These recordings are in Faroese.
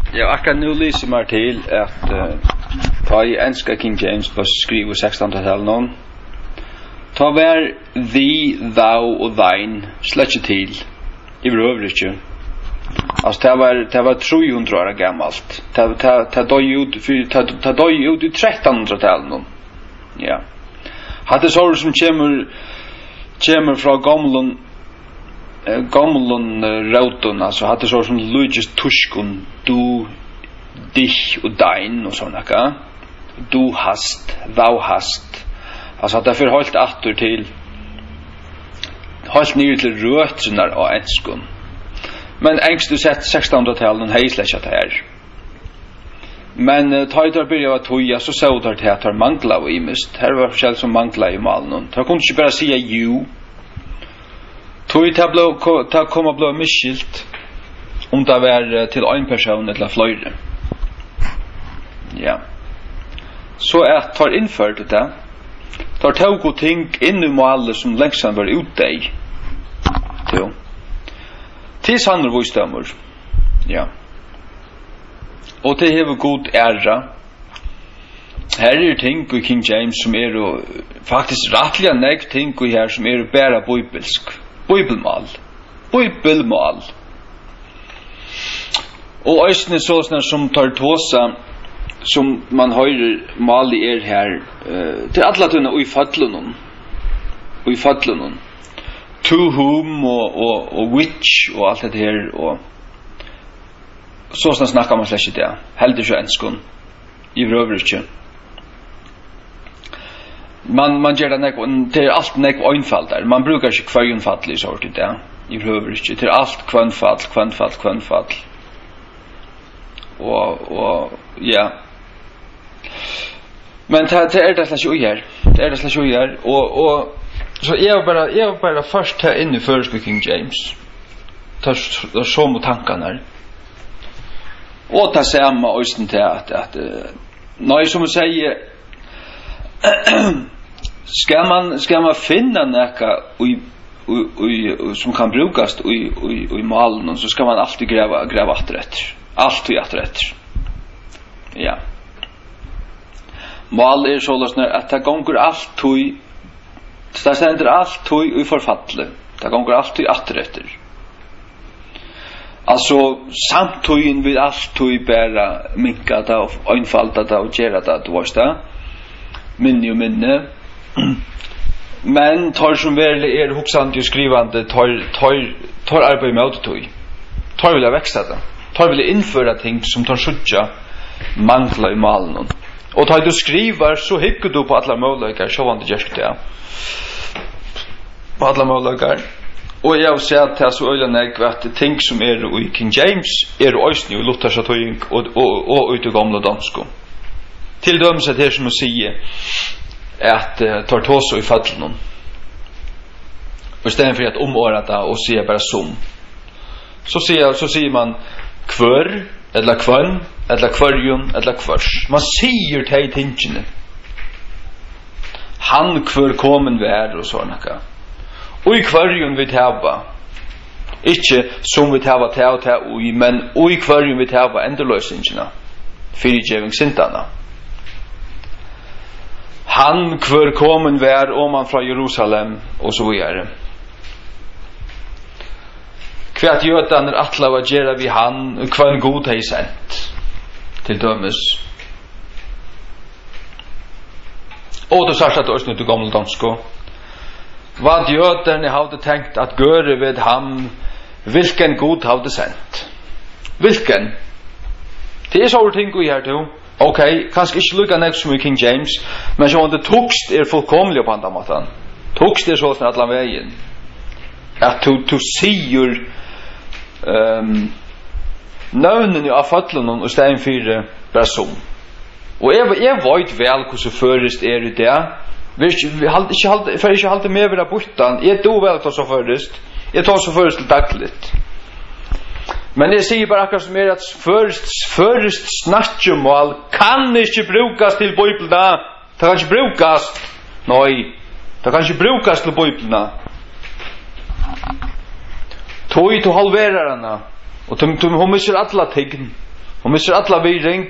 Ja, akkurat nu lyser meg til at ta I enska King James på skriv 1600-tallet nån. Ta vær the, thou og thine slett ikke til. I øvrigt ikke. Altså, det var 300 år gammalt. Det døg ut I 1300-tallet nån. Ja. Hatt så som kommer fra gamlun rautun, altså hatt så som lujist tuskun, du, dich og dein og sånn akka. Du hast, thou hast. Altså det er holdt atter til holdt nyr til røtrunar og enskun. Men engst du sett 1600-tallet hei slett det her. Men tøyder byrja av tøya, så så der til at det mangla og imist. Her var forskjell som mangla I malen. Det kunne ikke bare sige you. Tøy ta kom og blå miskilt om det var til en person eller fløyre. Ja. Så tar innført det. Tar tog og ting inn I malen som lengst var ute I. Jo. Til sannere vågstemmer. Ja. Og til hever god æra. Her ting I King James som faktisk rettelig negg ting I her som bæra bibelsk. Bibelmål. Og østene sånne som tar tåsa som man høyrer mal I her til alle tunne og I fadlunnen. To whom og which og alt det her og sånn snakkar man slett ikke det. Heldig ikke enskun. I røver ikke. Man gjør det til alt nek øynfall der. Man brukar ikke kvøynfall I sort I det. I røver ikke. Til alt kvøynfall. Og ja. Men det det slett ikke her. Det det slett ikke her. Og så jeg var bare først her inne I først King James. Det så mot tankene her. Og ta samme øysten til at når som å si skal man finne noe som kan brukes I malen, så skal man alltid grave atteretter. Alltid atteretter. Ja. Mal sånn at det gonger alltid det stender alltid I forfattle. Det gonger alltid atteretter. Altså, samtøyen vil alltid bæra minka det og øynfalda det og gjøre det, du vet det. Minne og minne. Men tar som virkelig hoksande og skrivande, tar arbeid med autotøy. Tar vil veksta det. Tar vil innføre ting som tar sutja mangla I malen. Og tar du skriver, så hikker du på alle måløyker, så vant det gjerst det. På alle måløyker. Og jeg har sett til så øyne at ting som I King James øysene I Luthersa tøying og ut I gamle dansko. Til dømes det som å si at tar tås I fadlen. Og I stedet for at omåret det og sier bare som. Så sier man kvør, eller kvønn, eller kvørjun, eller kvørs. Man sier til tingene. Han kvør komen vær og sånn akka. Og I kvørjun vi tæva. Ikke som vi tæva men og I kvørjun vi tæva endeløsingene. Fyrirgjeving sintana. Han kvør komen vær man fra Jerusalem og så videre. Kvært jødan atla var gjerra vi han og kvøn god hei sent til dømes. Og du sagt at òsne til gamle dansko. Vad jøderne hadde tenkt at gøre ved ham, hvilken god hadde sendt. Hvilken? Det så ting vi her til. Ok, kanskje ikke lukka nek som I King James, men så det tokst fullkomlig på andre måten. Tokst sånn alle veien. At du sier nøvnen av fødlen og stein fire bare som. Og jeg vet vel hvordan førest I det. For ikke halte med ved bortan. Jeg do vel ta så først. Jeg tar så først til dagligt. Men jeg sier bare akkurat som at først snakkjemål kan ikke brukes til Bibelna. Det kan ikke brukes. Nei. Det kan ikke brukes til Bibelna. Tog halverer henne. Og hun misser alle tegn. Och mister alla viring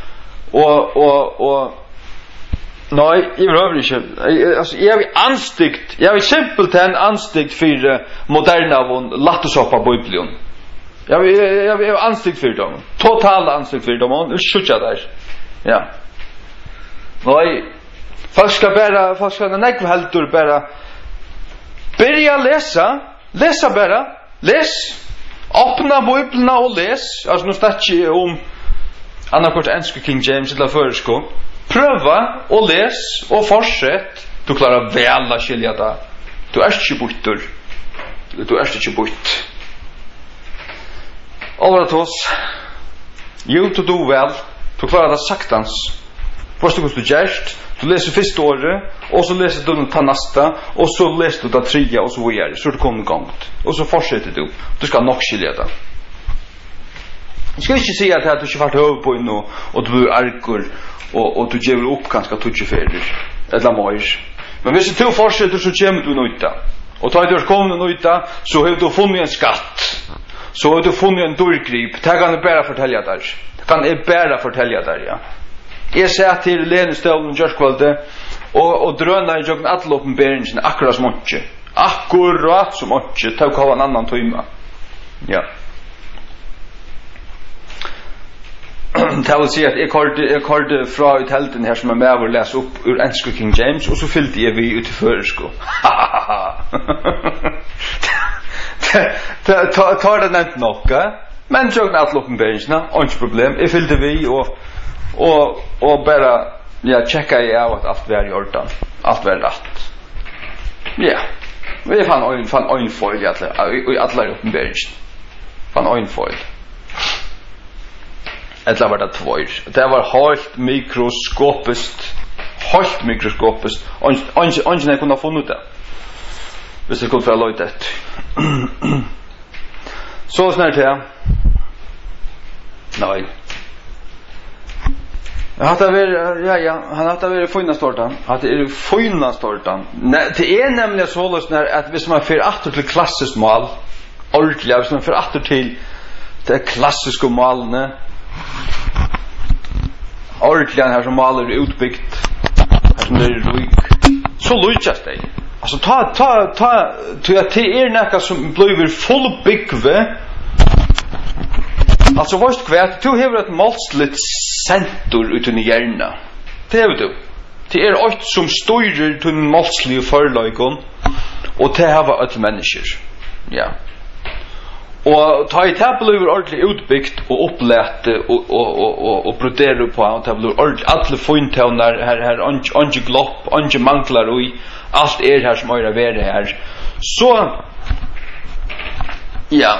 och nej, I behöver inte. Alltså jag vill anstikt. Jag vill simpelt en anstikt för moderna och lattusoppa Bibeln. Jag vill anstikt för dem. Total anstikt för dem. Och skjuta där. Ja. Nej. Folk ska nekva heldur bara börja läsa bara. Läs. Öppna Bibeln och läs. Alltså nu snackar jag om annarkort enska King James eller försko. Pröva och läs och fortsätt. Du klarar väl att skilja det. Du är inte bortur. Du är inte bort. Allra oss. Jo, du do väl. Du klarar det saktans. Först du gärst. Du läser första året. Och så läser du den nästa. Och så läser du det tredje. Och så vidare. Så du kommer igång. Och så fortsätter du. Du ska nog skilja det. Jag ska inte säga att du inte fått höv på inno. Och du blir arkor. Och du ger upp ganska tutschefärder. Eller mer. Men hvis du fortsätter så kommer du nöjta. Och tar du kommer nöjta så har du funnit en skatt. Så har du funnit en dörrgrip. Det kan jag bara fortälja där. Det kan jag bara fortälja där, ja. Jag säger till Lenestövn och Jörskvalde och drönar i jokken alla uppenberingen akkurat som åtje. Akkurat som åtje. Det kan vara en annan tøyma. Ja. Det vill säga att jag kallade fra ut helten här som är med och läsa upp ur enska King James och så fyllde jag vi ut i försko. Tar det nämnt nocka men jag att loppen bänchna inte problem. Jag fyllde vi och bara ja checka jag att allt var gjort. Allt var rätt. Ja. Vi fann en foil i alla loppen bänch. Fann en foil. Eller var det tvåir. Det var helt mikroskopiskt. Helt mikroskopiskt. Ongen jeg kunne ha funnet det. Hvis jeg kunne få løyt det. Så snart her. Nei. Han hatt det vært føyna stortan. Det er nemlig så løsner at hvis man fyrir atter til klassisk mal, ordentlig, hvis man fyrir atter til det klassiske malene, ordentligen här som maler utbyggt här som det är rik så lyckas det alltså ta det näka som blir fullbyggve alltså vad kvärt du har ett målsligt center utan i hjärna det är du det är allt som styrer till en målslig förlagon och det har varit människor ja. Och ta i tablet ordentligt utbyggt och upplätt och brodera på och tablet alla föntoner här ange glopp ange manglar och allt här som är värde här så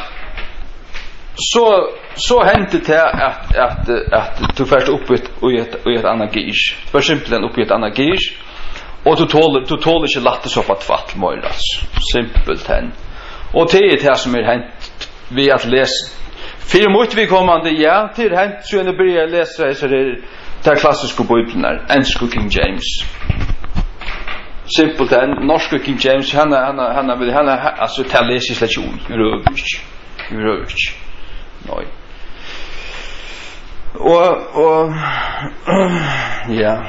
så hände det att du först upp i ett annat gis för simpelt upp i ett annat gis och du tål inte lätt så för att fatt möjlas simpelt hän och det är det som är hänt vi att läsa. För mot vi kommande ja till hänt så när börja läsa så det klassiska bibeln enska King James. Simpelt den norska King James han alltså till legislation rövich. Nej. Och ja.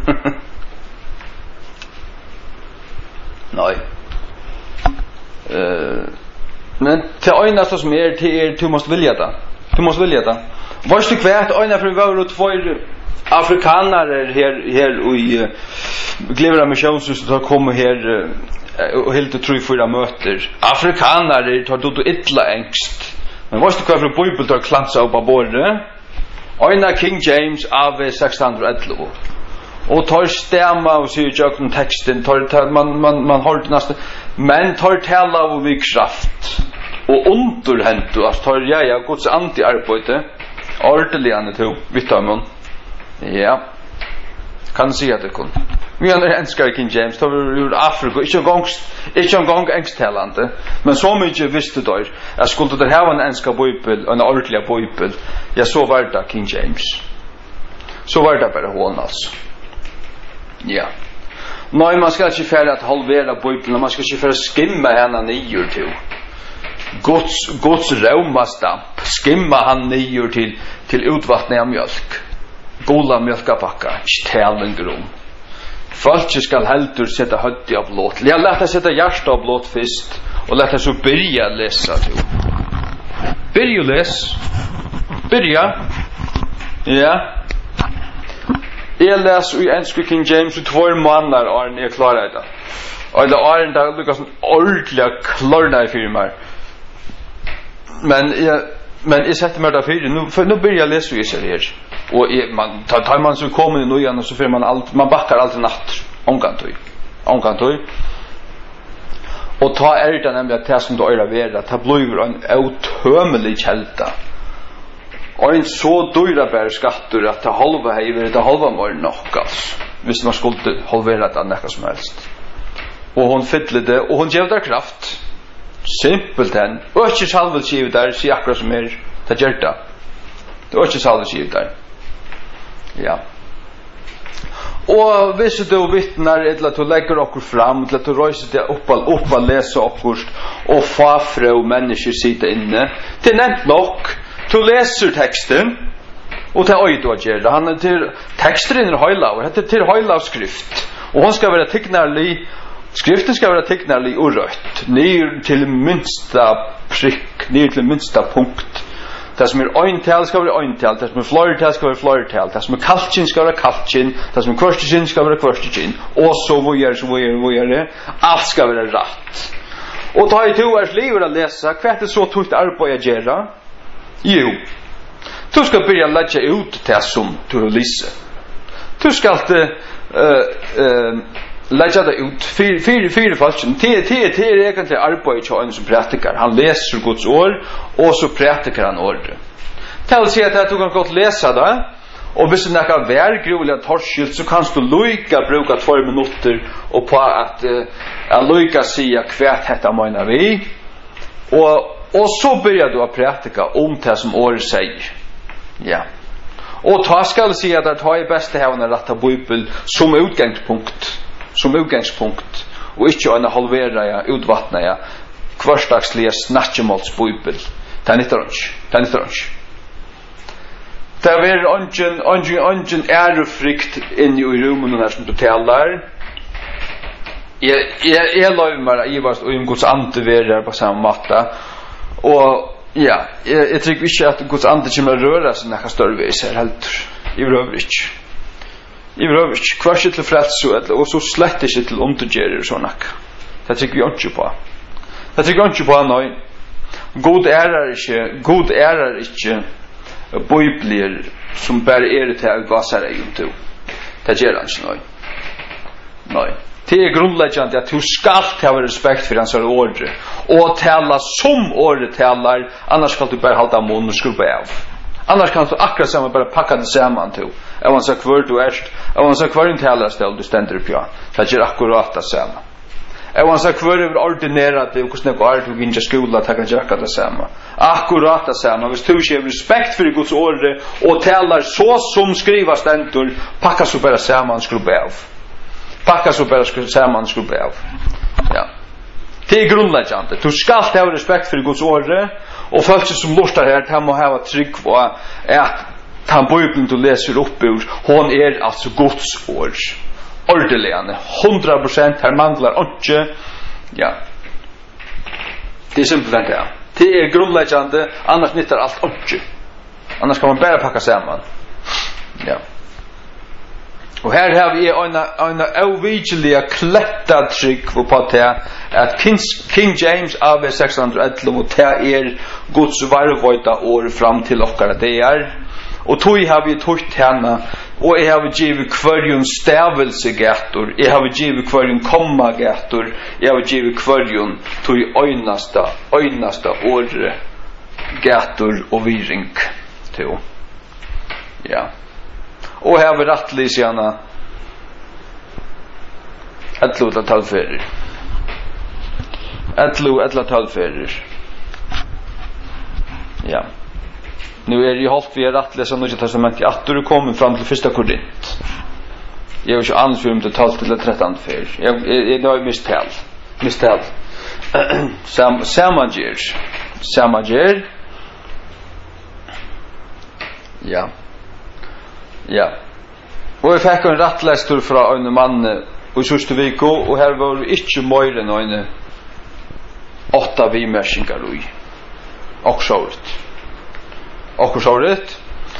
Nej. Men till öjnasta som är du måste vilja det. Du måste vilja det. Varst du kvärt öjna för vi var två afrikaner här i Glevra Missionshuset så kommer här och helt och tror fyra möter. Afrikaner tar då illa ängst. Men varst du kvärt för Bibeln tar klansa upp på bordet. Öjna King James av 1611. Och tar stämma och ser jag texten man håller nästan men tar tala av vi kraft och underhänt och att tar jag Guds anti-arbete ordentligt till vitamon ja kan se att det kan vi har en ska King James tar ur Afrika inte en gång engstälande men så mycket visste då jag skulle det ha en enska bibel en ordentlig bibel jag så var det King James så var det bara hon alltså ja. Nej, man ska inte färra att halvera Bibeln, man ska inte färra skimma henne nio till. Guds raumastamp skimma han nyer till utvattning av mjölk. Gola mjölkapakka, stjälen grom. Folk skal heldur setta höddi av blåt. Jag lät att sätta hjärsta av blåt först och lät att så börja läsa till. Börja läs. Börja. Ja. Jag läser i engelska King James i 2 månader och när jag klarar det. Och det är en dag lyckas ordentliga klarna i firmar. Men jag sätter mig där nu börjar jag läsa i sig här. Och man tar man så kommer nu igen och så för man backar alltid natt omkantoy. Och ta det nämligen att som då är värda ta blir en utömmelig kälta. Och en så dyra bär skattor att det halva hever det halva mer nokkas. Hvis man skulle halvera det näka som helst. Och hon fyllde och hon gav där kraft. Simpelt hen. Och inte salvelgivet där så akkurat som det hjärta. Det var inte salvelgivet där. Ja. Och hvis du vittnar eller att du lägger okkur fram till att du röjser det upp och läsa okkur och fafrå människor sitta inne. Det är nämnt nok. Du läser texten och det är öjdågärda. Han är till texten i höjlav. Det är till höjlav skrift. Och hon ska vara tecknarlig. Skriften ska vara tecknarlig och rött. Ner till minsta prick. Ner till minsta punkt. Det som är ögntal ska vara ögntal. Det som är flörtal ska vara flörtal. Det som är kaltsin ska vara kaltsin. Det som är kvörstsin ska vara kvörstsin. Och så vidare. Allt ska vara rätt. Och ta i 2 års liv att läsa. Kvart är så tungt arbete att göra? Jo. Du ska börja lägga ut det som du har läst. Du ska inte lägga det ut. Fyra falschen. Det är egentligen arbete till en som praktikar. Han läser Guds ord och så praktikar han ordet. Till att säga att du kan gott läsa det. Och hvis du näka värgroliga torskilt så kan du lojka bruka 2 minuter och på att lojka säga kvärt detta menar vi. Och så börjar du att praktika om det som året säger. Ja. Och ta skall säga att ta i bästa hävna rätta bibel som utgångspunkt. Och inte en halvera utvattna kvarstagsliga snatchemåls bibel. Det är inte rönch. Det är ungen ärofrikt in i rummen här som du talar. Jag lovar mig i vars och Guds ande verar på samma matta. Och ja, jag tycker inte att Guds ande kommer att röra sig några större vis här helt. I Rövich. Kvarsitt till frälso och så slett inte till undergärer och sådana. Det tycker vi inte på. Nej. God ärar inte bibler som bär till att gasa dig inte. Det gör han inte. Nej. Det är grundläggande att du ska ha respekt för hans ord och tala som ordet talar, annars kan du bara hålla mun och skruva av. Annars kan du akkurat samma bara packa det samman till. Jag vill säga kvar du är, jag vill säga kvar en talarställ du ständer upp ja. Det är akkurat det samma. Jag vill säga kvar över ordinerat det och hur snägt är du inte skola att kan göra det samma. Akkurat det samma. Hvis du har respekt för Guds ord och talar så som skriva ständer, packa så bara samman skruva av. Ja. Det är grundläggande. Du ska ha respekt för Guds ord och folk som lustar här kan må ha trygg på att han bibeln du läser upp ur hon är alltså Guds ord. Ordeligen 100% här manglar inte. Ja. Det är simpelt det. Det är grundläggande annars nyttar allt inte. Annars kan man bara packa samman. Ja. Och här har vi en ovigeliga klättad tryck på det att King James av 611 och det är Guds varvöjta år fram till okkara det är. Och tog har vi tog henne och jag har givit kvarjon stävelsegator, jag har givit kvarjon kommagator, jag har givit kvarjon tog öjnasta år gator och viring till. Ja. Och här var rättlisarna 11 talfärger. 11 talfärger. Ja. Nu är det ju halt vi är rättläsa Nya testamentet att du kommer fram till första Korint. Jag har ju ansvar om det tal till 13 färger. Jag har misstalt. Samager. Ja. Ja. Og jeg fikk en rattlestur fra en mann i sørste viko, og her var vi ikke mer enn en 8 vimersingar ui. Og sjåret.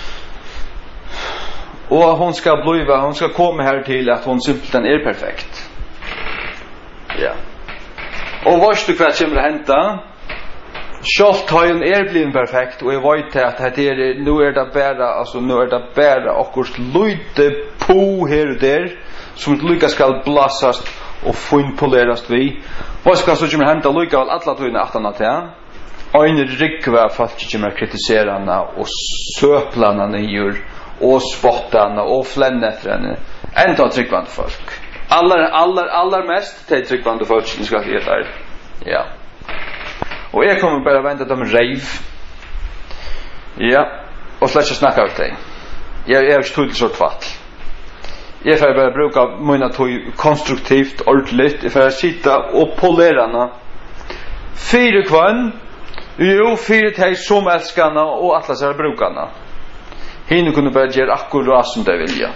Og hon skal komme her til at hon simpelthen perfekt. Ja. Og varst du hva kommer å hente? Sjålt har hun blivit perfekt, og jeg vet at nu er det bare akkurat lydde på her og der, som lykka skal blassast og finpolerast vi. Varst hva som kommer å hente, lykka vel alle tøyne 18 til. Og en rikva folk kommer å kritisere henne, og søpla henne nyur, og spotta henne, og flenne etter henne. Enda tryggvande folk. Aller mest til tryggvande folk, skal jeg si det. Ja. Og jeg kommer bare vente dem reiv. Ja. Og slett ikke snakke av det. Jeg har ikke tog til sånt fall. Jeg får bare bruke mine tog konstruktivt, ordentligt. Jeg får sitte og polere henne. 4 kvann. Jo, 4 teg som elsker henne, og alle seg bruke henne. Hine kunne bare gjøre akkurat som de vilja.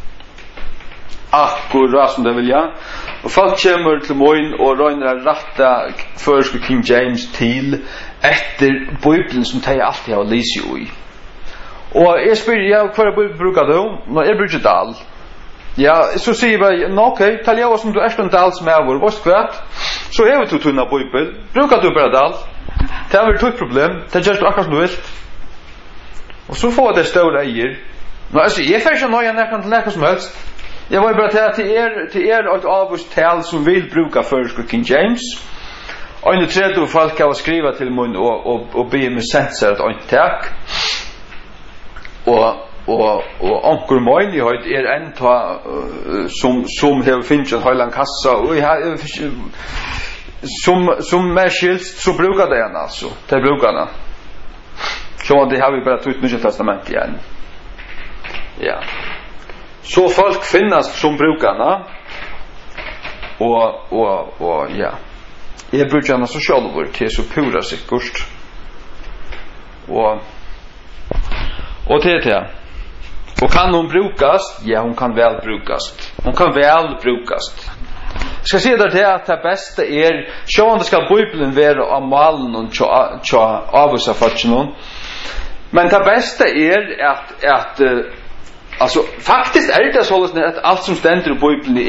Akkurat som de vilja. Og folk kommer til morgen og røyner å rette førske King James til etter Bibelen som de alltid har lyst i. Og jeg spør, ja, hva Bibelen bruker du? Nå, jeg bruker dal. Ja, så sier jeg bare, nå, ok, tal jeg som du en dals med vår, hva skvært? Så er vi to tunna Bibelen. Bruker du bare dal? Det er vel et problem. Det gjør du akkurat som du vil. Og så får det større eier. Nå, altså, jeg får ikke nøye nærkant til nærkant som helst. Jeg var bare til et avvist tal som vil bruke først King James. Og en tredje folk har skrivet til mun og be med sensor et antak. Og onkel moin i høyt en ta som har finnet en høyland kassa og som mer skilst så bruker det han altså til brukerne. Så det har vi bare tog Nye Testament igjen. Ja. Så folk finnes som brukarna og ja jeg bruker henne så sjálfur til så pura sikkert og til det og kan hon brukast? Ja, hon kan vel brukast skal si der til at det beste sjåan det skal Bibelen være av malen og tja avvisa fatsen men det beste at alltså faktiskt det så att allt som ständer i Bibeln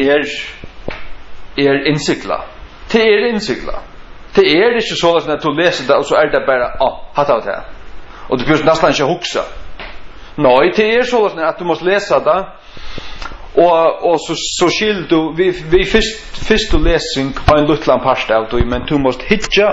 insikla. Det insikla. Det inte så att du läser det och så det bara hatta av det. Och du behöver nästan inte huxa. Nej, det så att du måste läsa det. Och så skill du vi först du läsning har en liten part av det men du måste hitcha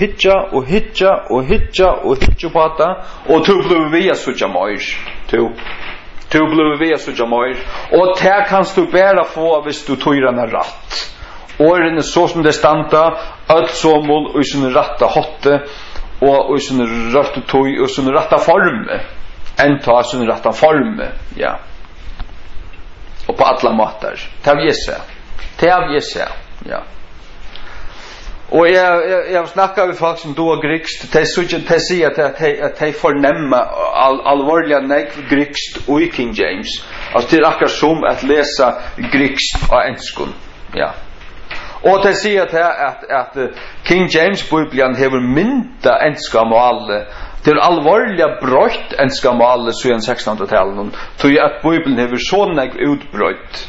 på det och du blir via så jamais. Du blir ved så jammer. Og det kan du bare få hvis du tøyrer den rett. Årene så som det standa, alt som og i sin rette hotte, og i sin rette tøy, og i sin rette forme. Enta i sin rette forme, ja. Og på alle måter. Det har vi sett. Ja. Og jeg har snakket med folk som då grikst, de sier at de fornemmer alvorlig grikst og i King James. Altså det akkurat som at lese grikst og enskun. Ja. Og de sier at King James Bibelen hever mynda enska måle. Det alvorlig brøtt enska måle så i 1600-tallet. Så at Bibelen hever sånn utbrøtt.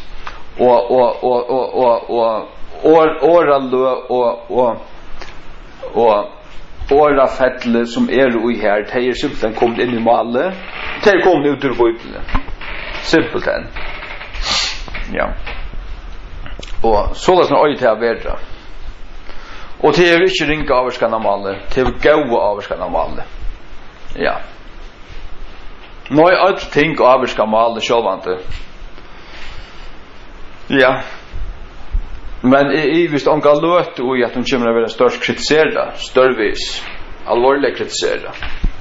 Og årafettle som ui her de simpelthen kommet inn i malet de kommet ut ur Bibelen simpelthen ja og så det som øy til å være og det ikke ringe averskan av malet det gode averskan av malet ja nå alt ting averskan av malet sjålvante ja men I visst onka løt og at hun kommer å være størst kritisera, størvis, alvorlig kritisera.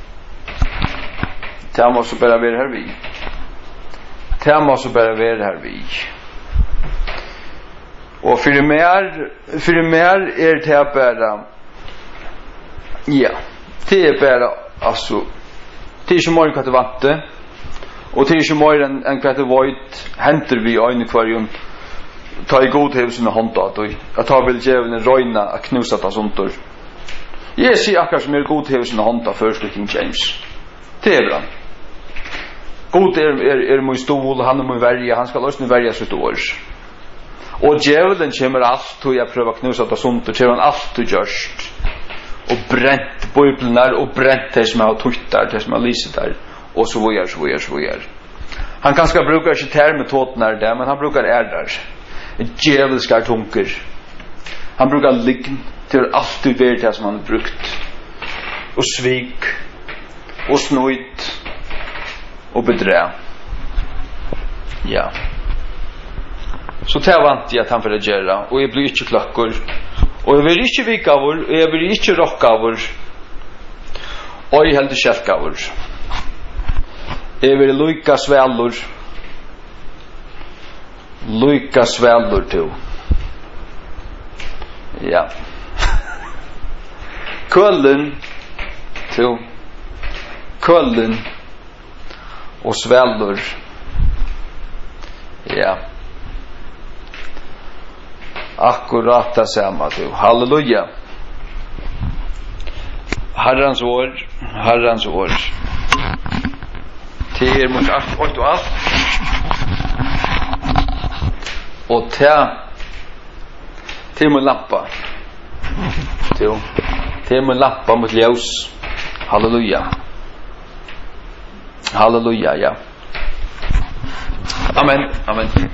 Det må så bare være her vi. Och för mer det här bara ja, det är bara alltså det är ju mer kvart vatten och det är ju mer en kvart void händer vi i kvarjon ta I god husen och handa att ta vill ge en röjna att knusa ta sånt då. Jag ser akkurat som god husen och handa för King James. Det är bra. God min stol, han min värja, han ska lösna värja sitt år. Och djävulen kommer allt och jag prövar knusa ta sånt och han allt och görst. Och bränt bibeln och bränt det som har tuttar, det som har lyset där. Och så vidare. Han kanske brukar inte termetoden där, men han brukar där. Djävulskar tunker. Han brukar ligga till alltid vara det som han har brukt. Och svik. Och snöjt. Och bedrä. Ja. Så det vant jag att han får göra. Och jag blir inte klackor. Og jeg vil ikke vikavur, og jeg vil ikke rokkavur, og jeg heldur kjelkavur. Jeg vil lukka svelur til. Ja. Køllen og svelur. Ja. Akkurat det samma du. Halleluja. Herrans år. Till mot allt och allt. Och till mot lampa. Till mot lampa mot ljus. Halleluja. Ja. Amen.